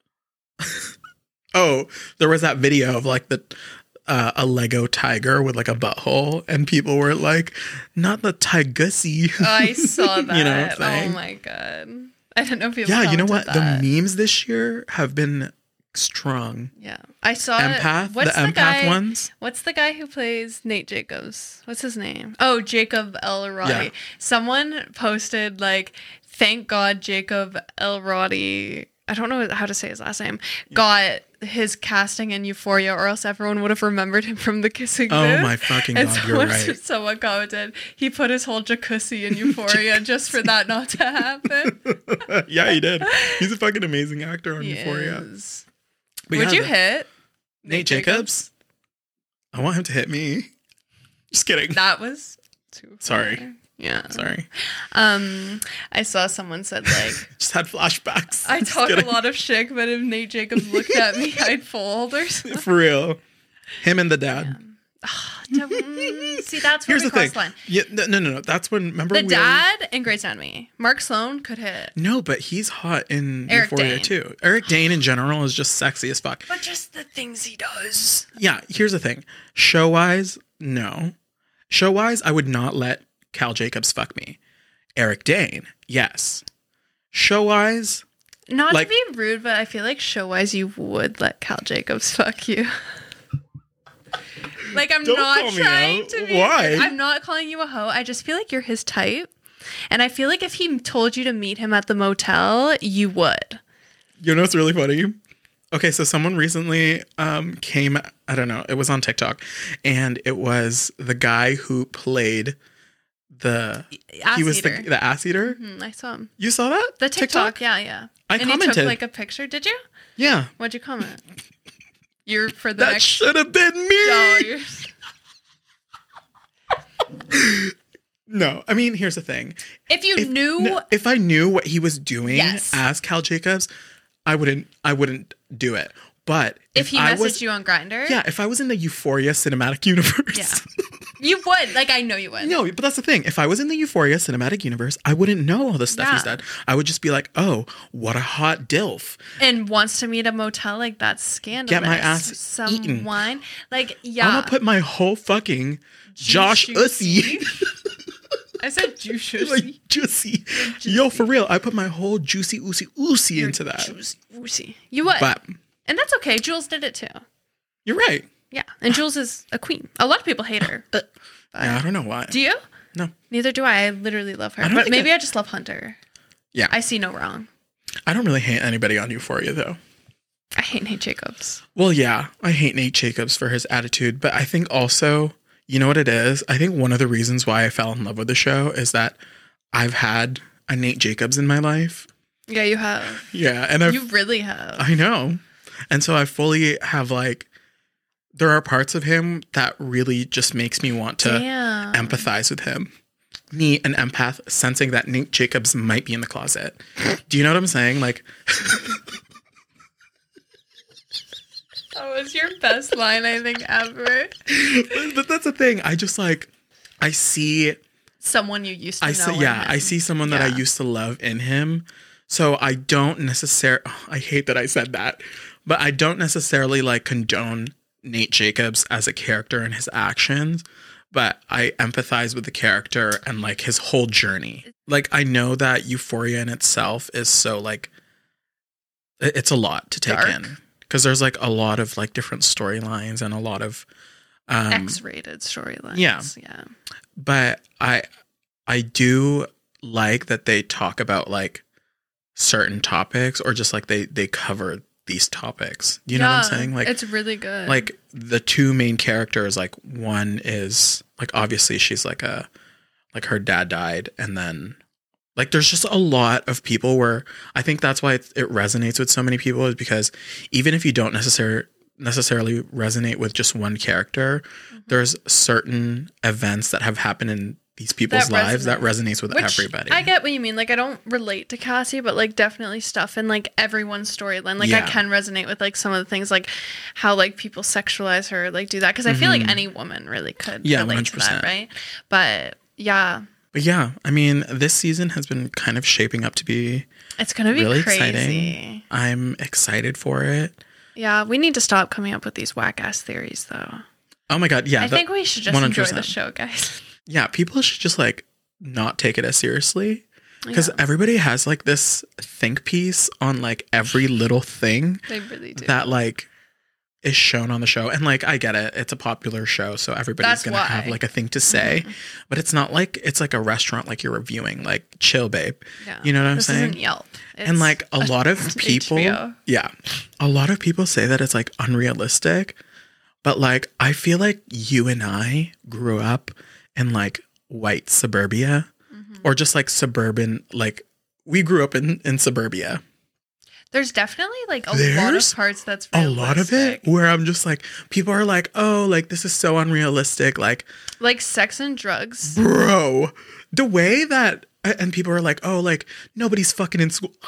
oh, there was that video of like a Lego tiger with like a butthole and people were like, not the tigersy. I saw that. You know what I'm saying? Oh my God. I didn't know people. Yeah, you know what? commented that. The memes this year have been strong. Yeah, I saw Empath, What's the empath guy, ones. What's the guy who plays Nate Jacobs? What's his name? Oh, Jacob Elordi. Yeah. Someone posted like, "Thank God Jacob Elordi." I don't know how to say his last name. Got his casting in Euphoria, or else everyone would have remembered him from the kissing booth. Oh my fucking And God, you're right. someone commented he put his whole jacuzzi in Euphoria just for that not to happen. Yeah, he did. He's a fucking amazing actor on He Euphoria. is. But Would yeah, you hit Nate Jacobs? I want him to hit me. Just kidding. That was too Sorry. far. Yeah. Sorry. I saw someone said like, Just had flashbacks. I Just talk a kidding. lot of shit, but if Nate Jacobs looked at me, I'd fold or something. For real. Him and the dad. See, that's where Here's we the thing. cross the line. Yeah, no. That's when, remember The we dad in Grey's Anatomy, Mark Sloan could hit. No, but he's hot in Eric Euphoria Dane. too. Eric Dane in general is just sexy as fuck. But just the things he does. Yeah, here's the thing. Show-wise, no. Show-wise, I would not let Cal Jacobs fuck me. Eric Dane, yes. Show-wise, Not Like- to be rude, but I feel like show-wise you would let Cal Jacobs fuck you. Like, I'm Don't not call me trying out. to be Why? rude. I'm not calling you a hoe. I just feel like you're his type. And I feel like if he told you to meet him at the motel, you would. you know what's really funny? Okay, so someone recently came, I don't know, it was on TikTok, and it was the guy who played he was Ass-eater. the ass eater. I saw him. You saw that? The TikTok, yeah. I and he commented. took like a picture. Did you? Yeah. What'd you comment? You're for the That next. should have been me. Oh, you're- No, I mean, here's the thing. if you knew, If I knew what he was doing Yes. as Cal Jacobs, I wouldn't do it. But if he I messaged was, you on Grindr, yeah, if I was in the Euphoria cinematic universe, Yeah. you would. Like, I know you would. no, but that's the thing. If I was in the Euphoria cinematic universe, I wouldn't know all the stuff he's Yeah. done. I would just be like, oh, what a hot dilf. And wants to meet a motel, like that's scandalous. Get my ass Some eaten. wine, like I'm yeah. gonna put my whole fucking Josh Ussy, I said juicy. like juicy. Yo, for real, I put my whole juicy Ussy into that. Juicy. You would, But and that's okay. Jules did it too. you're right. Yeah, and Jules is a queen. A lot of people hate her. Yeah, I don't know why. Do you? No. Neither do I. I literally love her. I don't But think maybe I just love Hunter. Yeah. I see no wrong. I don't really hate anybody on Euphoria though. I hate Nate Jacobs. Well, yeah, I hate Nate Jacobs for his attitude, but I think also, you know what it is? I think one of the reasons why I fell in love with the show is that I've had a Nate Jacobs in my life. Yeah, you have. Yeah, and You really have. I know. And so I fully have like, there are parts of him that really just makes me want to Damn. empathize with him. Me, an empath, sensing that Nate Jacobs might be in the closet. Do you know what I'm saying? Like, That was your best line, I think, ever. but that's the thing. I just like, I see Someone you used to know. I see, in yeah, him. I see someone that I Yeah. used to love in him. So I don't necessarily, I hate that I said that, but I don't necessarily like condone Nate Jacobs as a character and his actions, but I empathize with the character and like his whole journey. Like I know that Euphoria in itself is so like, it's a lot to take Dark. in because there's like a lot of like different storylines and a lot of X-rated storylines. Yeah. But I do like that they talk about like certain topics, or just like they cover these topics. You know what I'm saying? Like, it's really good. Like the two main characters, like one is like, obviously she's like her dad died, and then like there's just a lot of people where I think that's why it resonates with so many people, is because even if you don't necessarily resonate with just one character, there's certain events that have happened in these people's lives that resonates with everybody. I get what you mean. Like, I don't relate to Cassie, but like definitely stuff in like everyone's storyline. Like I can resonate with like some of the things, like how like people sexualize her, like do that. Cause I feel like any woman really could relate 100%. To that, right? But yeah. I mean, this season has been kind of shaping up to be it's gonna be really crazy. Exciting. I'm excited for it. Yeah, we need to stop coming up with these whack ass theories though. Oh my god, yeah. I think we should just 100%. Enjoy the show, guys. Yeah, people should just like not take it as seriously, because everybody has like this think piece on like every little thing. They really do. That like is shown on the show, and like I get it, it's a popular show, so everybody's gonna have like a thing to say, but it's not like it's like a restaurant like you're reviewing. Like, chill, babe. Yeah. You know what I'm saying? Isn't Yelp. And like a lot of people, a lot of people say that it's like unrealistic, but like I feel like you and I grew up in like white suburbia, or just like suburban, like we grew up in suburbia. There's definitely like a lot of parts that's realistic. A lot of it where I'm just like, people are like, oh, like this is so unrealistic. Like sex and drugs. Bro, the way that, and people are like, oh, like nobody's fucking in school.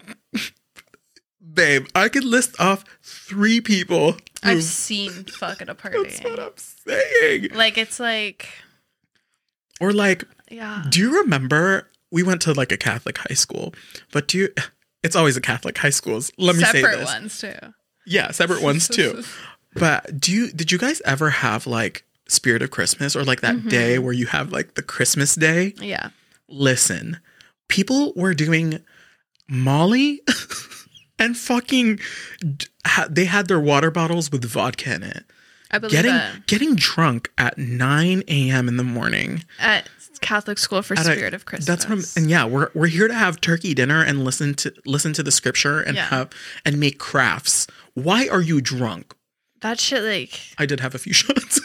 Babe, I could list off 3 people I've seen fuck at a party. That's what I'm saying. Like, it's like... Or like, yeah. Do you remember, we went to like a Catholic high school, but it's always a Catholic high schools. Let me say this. Separate ones too. Yeah, separate ones too. But did you guys ever have like Spirit of Christmas, or like that day where you have like the Christmas day? Yeah. Listen, people were doing Molly and fucking, they had their water bottles with vodka in it. I believe that. Getting drunk at 9 a.m. in the morning at Catholic school for Spirit of Christmas. That's what and yeah, we're here to have turkey dinner and listen to the scripture and and make crafts. Why are you drunk? That shit, like, I did have a few shots.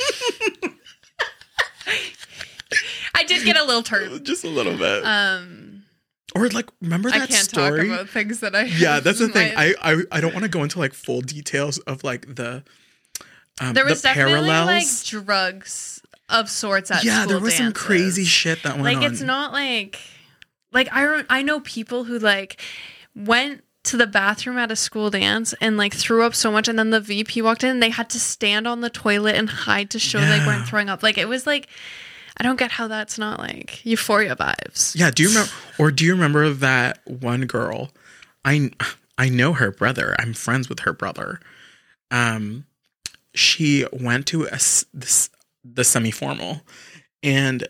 I did get a little turd, just a little bit. Or like, remember that story? I can't talk about things that I. Yeah, that's the thing. I don't want to go into like full details of like the. There was the definitely parallels. like drugs of sorts at school. Yeah, there was dances. some crazy shit that went on. Like, it's not like I know people who like went to the bathroom at a school dance and like threw up so much, and then the VP walked in and they had to stand on the toilet and hide to show they weren't throwing up. Like, it was like, I don't get how that's not like Euphoria vibes. Yeah, do you remember that one girl? I know her brother. I'm friends with her brother. She went to the semi-formal, and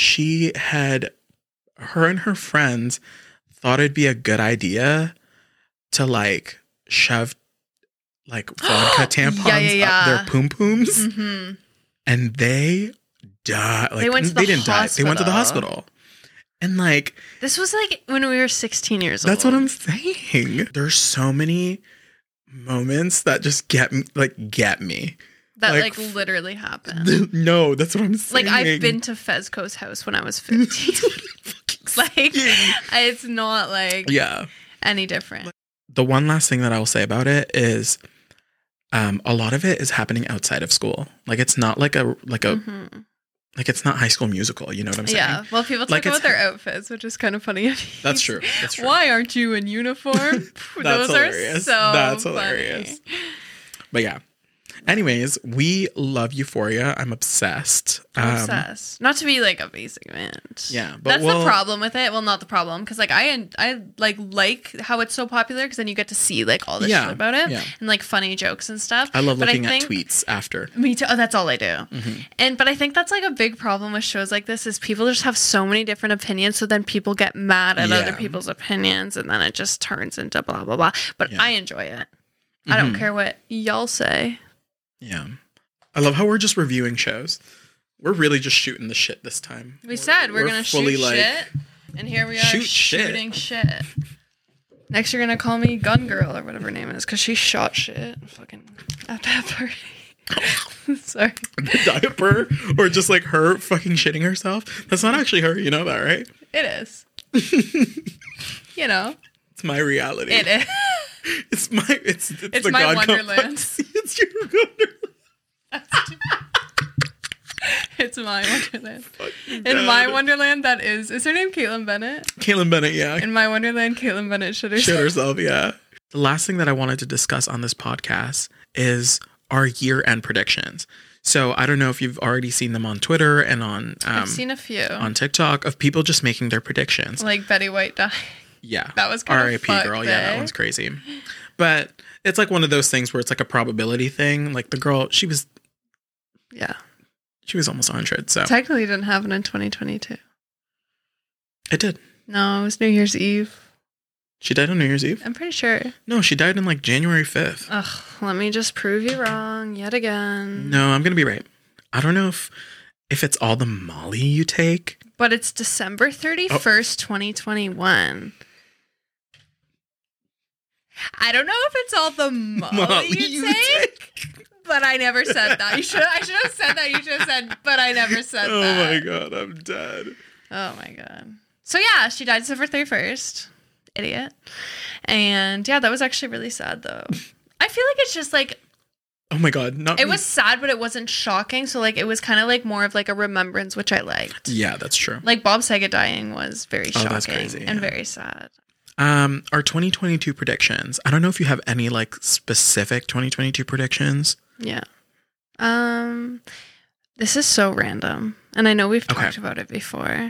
her and her friends thought it'd be a good idea to like shove like vodka tampons up their poom pooms, and they died. Like, they didn't die. They went to the hospital. And like, this was like when we were 16 years old. That's what I'm saying. There's so many moments that just get me. That like literally happened. No, that's what I'm saying. Like, I've been to Fezco's house when I was 15. Like, it's not like any different. The one last thing that I will say about it is, a lot of it is happening outside of school. Like, it's not like like, it's not High School Musical, you know what I'm saying? Yeah. Well, people talk about their outfits, which is kind of funny. That's true. Why aren't you in uniform? Those hilarious. That's funny. Hilarious. But yeah. Anyways, we love Euphoria. I'm obsessed. I'm obsessed. Not to be like a basic bitch. Yeah, but that's the problem with it. Well, not the problem, because like I like how it's so popular, because then you get to see like all this shit about it and like funny jokes and stuff. I love looking at tweets after. Me too. Oh, that's all I do. But I think that's like a big problem with shows like this, is people just have so many different opinions. So then people get mad at other people's opinions, and then it just turns into blah blah blah. But I enjoy it. I don't care what y'all say. Yeah. I love how we're just reviewing shows. We're really just shooting the shit this time. We said we're gonna fully, shoot shit, and here we are shooting shit. Next, you're gonna call me Gun Girl or whatever her name is, because she shot shit. Fucking at that party. Sorry. The diaper, or just like her fucking shitting herself. That's not actually her. You know that, right? It is. You know. It's my reality. It is. It's my. It's the my God Wonderland. complex. It's your Wonderland. It's my Wonderland. In my Wonderland, that is her name Caitlin Bennett? Caitlin Bennett, yeah. In my Wonderland, Caitlin Bennett shit Shit herself. herself, yeah. The last thing that I wanted to discuss on this podcast is our year-end predictions. So I don't know if you've already seen them on Twitter and on I've seen a few on TikTok of people just making their predictions. like Betty White dying. Yeah, That was kind of R.I.P. fucked, girl. Yeah, that eh? one's crazy. But it's like one of those things where it's like a probability thing. Like the girl, she was Yeah. almost 100. So Technically didn't happen in 2022. it did. No, it was New Year's Eve. She died on New Year's Eve. I'm pretty sure. No, she died in like January 5th. Ugh, let me just prove you wrong yet again. No, I'm gonna be right. I don't know if it's all the Molly you take. But it's December 31st, 2021. I don't know if it's all the Molly you take, but I never said that. I should have said that. You should have said, but I never said Oh that. my god, I'm dead. Oh my god. So yeah, she died December 31st. Idiot. And yeah, that was actually really sad though. I feel like it's just like Oh my god, not it me. was sad, but it wasn't shocking. So like it was kind of like more of like a remembrance, which I liked. Yeah, that's true. Like Bob Saget dying was very shocking that's crazy, and yeah. very sad. Our 2022 predictions. I don't know if you have any like specific 2022 predictions. Yeah. This is so random, and I know we've Okay. talked about it before.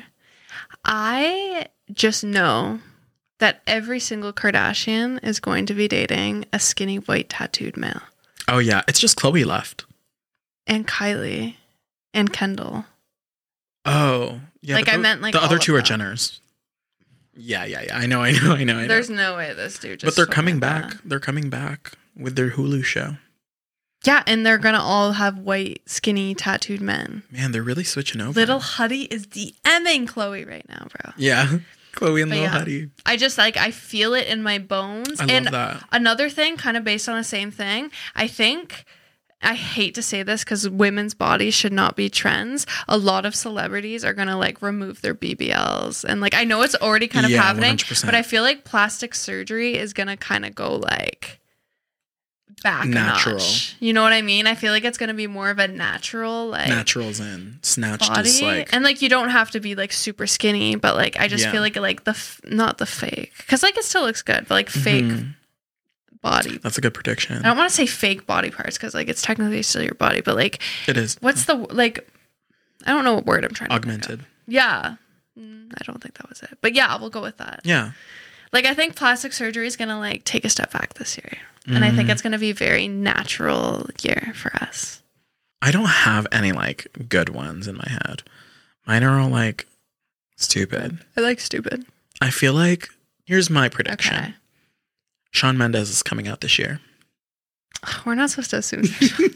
I just know that every single Kardashian is going to be dating a skinny white tattooed male. Oh yeah, it's just Chloe left. And Kylie and Kendall. Oh, yeah. Like, but I meant, like, the other all two are of them. Jenners. Yeah. I know. There's no way this dude just But they're told coming me back. that. They're coming back with their Hulu show. Yeah, and they're gonna all have white, skinny, tattooed men. Man, they're really switching over. Little Huddy is DMing Chloe right now, bro. Yeah, Chloe and But Lil yeah. Huddy. I just like I feel it in my bones. I and love that. Another thing, kind of based on the same thing, I think I hate to say this because women's bodies should not be trends. A lot of celebrities are gonna like remove their BBLs, and like I know it's already kind of Yeah, happening, 100%. but I feel like plastic surgery is gonna kind of go like back Natural. a notch. You know what I mean? I feel like it's gonna be more of a natural like Naturals in snatched body, is like and like you don't have to be like super skinny, but like I just Yeah. feel like the not the fake, because like it still looks good, but like fake Mhm. body. That's a good prediction. I don't want to say fake body parts because like it's technically still your body, but like It is what's the like? I don't know what word I'm trying to think of. augmented. Yeah, I don't think that was it, but yeah, we'll go with that. Yeah. Like I think plastic surgery is gonna like take a step back this year, and I Mm. think it's gonna be a very natural year for us. I don't have any like good ones in my head. Mine are all like stupid. I like stupid. I feel like here's my prediction. Okay, Shawn Mendes is coming out this year. we're not supposed to assume.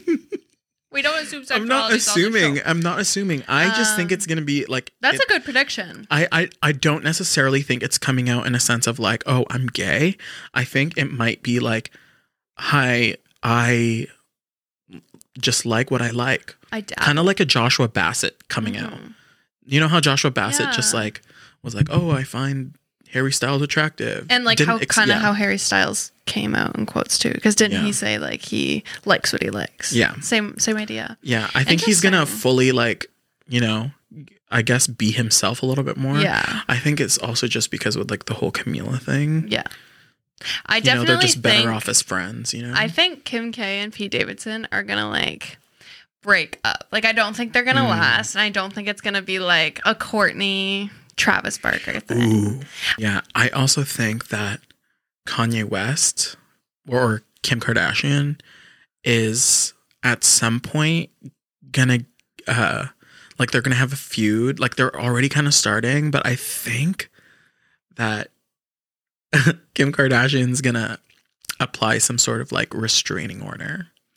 We don't assume sexuality. I'm not assuming. I'm not assuming. I just think it's gonna be like That's a good prediction. I don't necessarily think it's coming out in a sense of like, oh, I'm gay. I think it might be like, hi, I just like what I like. I doubt. Kind of like a Joshua Bassett coming out. You know how Joshua Bassett just Yeah. like was like, oh, I find Harry Styles attractive. And like Didn't how ex- kind of yeah. how Harry Styles came out in quotes too, because didn't Yeah. he say like he likes what he likes? Yeah. same idea. Yeah, I think he's gonna Interesting. fully like, you know, I guess be himself a little bit more. Yeah. I think it's also just because with like the whole Camila thing. Yeah, I You know, definitely they're just better think. off as friends, you know? I think Kim K and Pete Davidson are gonna like break up. Like I don't think they're Hmm. gonna last, and I don't think it's gonna be like a Courtney Travis Barker thing. Ooh. Yeah. I also think that Kanye West or Kim Kardashian is at some point gonna like they're gonna have a feud. Like they're already kind of starting, but I think that Kim Kardashian's gonna apply some sort of like restraining order.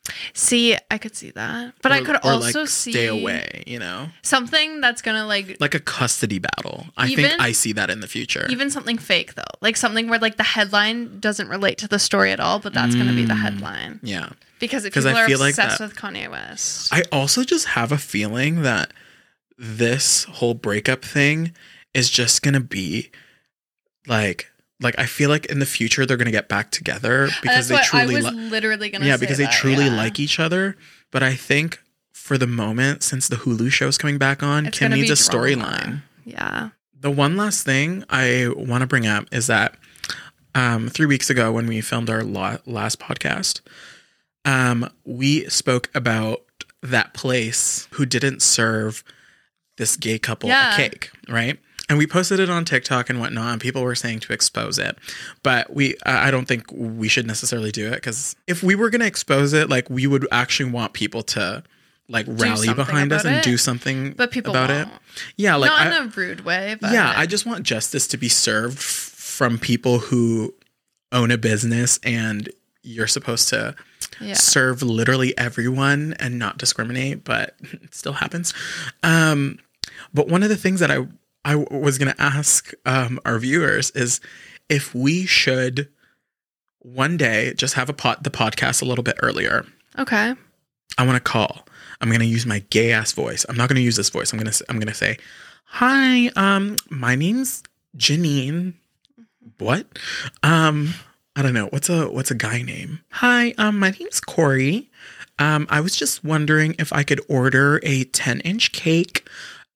See, I could see that. But I could also like see stay away, you know? something that's going to like A custody battle. I Even- think I see that in the future. even something fake though. Like something where like the headline doesn't relate to the story at all, but that's going to be the headline. Yeah. Because if 'Cause people I are feel like obsessed that- with Kanye West. I also just have a feeling that this whole breakup thing is just going to be like I feel like in the future they're going to get back together because they That's what I truly was literally going to say. yeah, because they truly yeah. like each other. But I think for the moment, since the Hulu show is coming back on, It's Kim gonna needs a be storyline. drama. Yeah. The one last thing I want to bring up is that 3 weeks ago when we filmed our last podcast, we spoke about that place who didn't serve this gay couple Yeah. a cake, right? And we posted it on TikTok and whatnot, and people were saying to expose it. But I don't think we should necessarily do it, because if we were going to expose it, like, we would actually want people to like rally something behind us about and it. do something But people about won't. it. Yeah, like Not in a rude way, but yeah, I just want justice to be served from people who own a business, and you're supposed to yeah. serve literally everyone and not discriminate, but it still happens. But one of the things that I was going to ask our viewers is if we should one day just have the podcast a little bit earlier. Okay. I want to call. I'm going to use my gay ass voice. I'm not going to use this voice. I'm going to say, "Hi, my name's Janine." What? I don't know. What's a guy name? "Hi, my name's Corey. I was just wondering if I could order a 10-inch cake.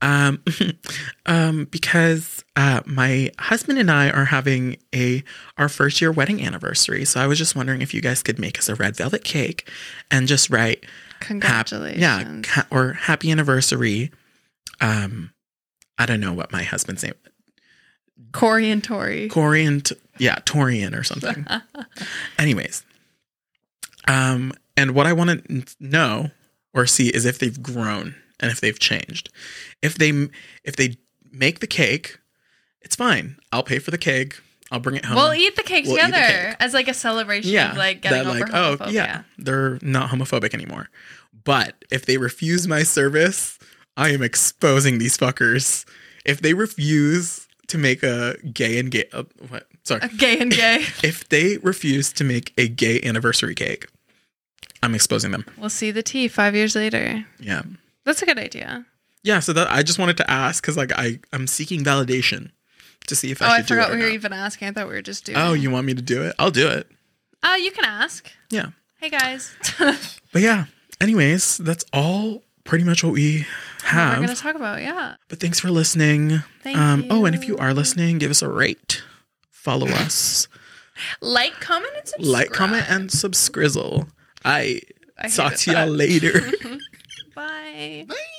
Because my husband and I are having our first year wedding anniversary. So I was just wondering if you guys could make us a red velvet cake and just write Congratulations. or happy anniversary." I don't know what my husband's name. Corey and Tori. Torian or something. Anyways, and what I want to know or see is if they've grown and if they've changed. If they make the cake, it's fine. I'll pay for the cake. I'll bring it home. We'll eat the cake We'll eat the together cake. as like a celebration Yeah, of like getting that, over like, homophobia. oh yeah, they're not homophobic anymore. But if they refuse my service, I am exposing these fuckers. If they refuse to make a gay and gay, Gay and gay. if they refuse to make a gay anniversary cake, I'm exposing them. We'll see the tea 5 years later. Yeah. That's a good idea. Yeah, so that I just wanted to ask because like I'm seeking validation to see if I should do it. I forgot or we were not. even asking. I thought we were just doing. Oh, you want me to do it? I'll do it. You can ask. Yeah. Hey guys. But yeah, anyways, that's all pretty much what we have. We're gonna talk about But thanks for listening. Thank Oh, and you. if you are listening, give us a rate. Follow us. Like, comment, and subscribe. Like, comment, and subscrizzle. I hate talk it, to y'all but- later. Bye. Bye.